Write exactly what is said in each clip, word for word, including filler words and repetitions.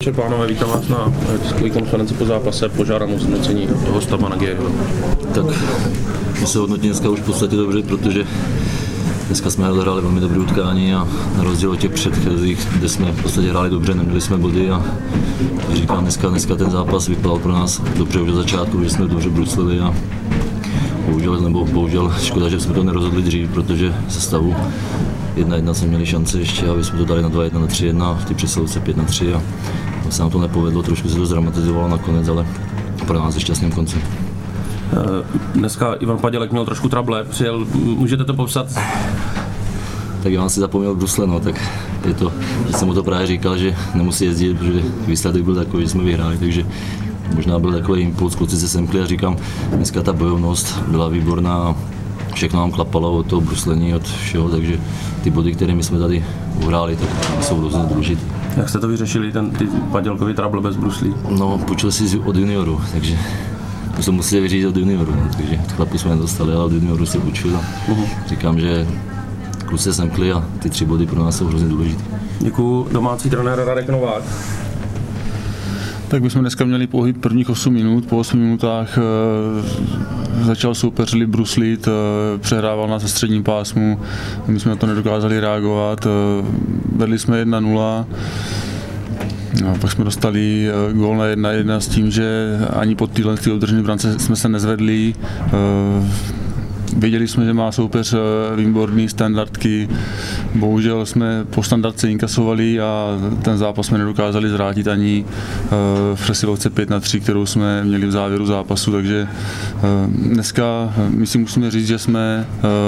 večer, pánové, vítám vás na tiskové konferenci po zápase, požádám o zhodnocení hosta pana Györyho. Tak my se hodnotí dneska už v podstatě dobře, protože dneska jsme hráli velmi dobré utkání a na rozdíl od těch předchozích, kde jsme v podstatě hráli dobře, neměli jsme body a říkám, dneska, dneska ten zápas vypadal pro nás dobře už od začátku, že jsme dobře bruslili a bohužel, nebo bohužel škoda, že jsme to nerozhodli dřív, protože se stavu jedna jedna jsme měli šance ještě, aby jsme to dali na dva jedna, na tři jedna, v té přesilovce pět na tři a se nám to nepovedlo, trošku se to zdramatizovalo nakonec, ale pro nás je šťastným koncem. Dneska Ivan Padělek měl trošku trable, přijel, můžete to popsat? Tak Ivan si zapomněl brusle, no, tak je to, že jsem mu to právě říkal, že nemusí jezdit, protože výsledek byl takový, že jsme vyhráli, takže možná byl takový impuls, kluci se semkli a říkám, dneska ta bojovnost byla výborná, všechno nám klapalo od toho bruslení, od všeho, takže ty body, které my jsme tady uhráli, tak jsou hrozně důležité. Jak jste to vyřešili, ten ty Padělkový trable bez bruslí? No, půjčil si od junioru, takže to jsem musel vyřídit od junioru, no, takže chlapu jsme nedostali, ale od junioru se půjčil a uh-huh. říkám, že kluci se semkli a ty tři body pro nás jsou hrozně důležité. Děkuju, domácí trenér Radek Novák. Tak bychom dneska měli pohyb prvních osm minut, po osmi minutách e, začal soupeř líp bruslit, e, přehrával nás ve středním pásmu, my jsme na to nedokázali reagovat, e, vedli jsme jedna nula, no, pak jsme dostali e, gól na jedna jedna s tím, že ani pod téhle održené brance jsme se nezvedli. E, Věděli jsme, že má soupeř výborný standardky, bohužel jsme po standardce inkasovali a ten zápas jsme nedokázali zvrátit ani v přesilovce pět na tři, kterou jsme měli v závěru zápasu, takže dneska my si musíme říct, že jsme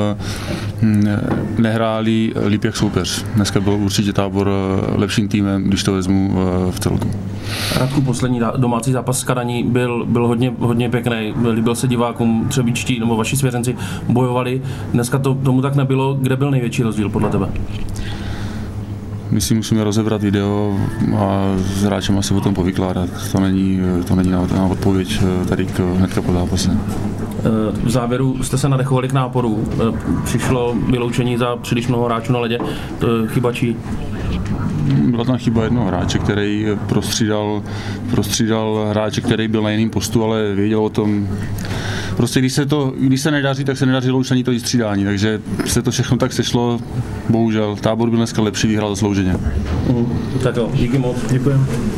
nehráli líp jak soupeř. Dneska byl určitě Tábor lepším týmem, když to vezmu v celku. Radku, poslední domácí zápas s Kadaní byl, byl hodně, hodně pěkný, líbil se divákům, třebíčtí nebo vaši svěřenci bojovali. Dneska to, tomu tak nebylo. Kde byl největší rozdíl podle tebe? My si musíme rozebrat video a s hráčem asi o tom povykládat. To není, to není na odpověď tady k, hnedka po zápase. V závěru jste se nadechovali k náporu. Přišlo vyloučení za příliš mnoho hráčů na ledě. Chyba čí? Byla tam chyba jednoho hráče, který prostřídal, prostřídal hráče, který byl na jiném postu, ale věděl o tom. Prostě když se to, když se nedaří, tak se nedařilo už ani to střídání, takže se to všechno tak sešlo, bohužel. Tábor byl dneska lepší, vyhrál zaslouženě. Uh, tak jo, díky moc. Děkujeme.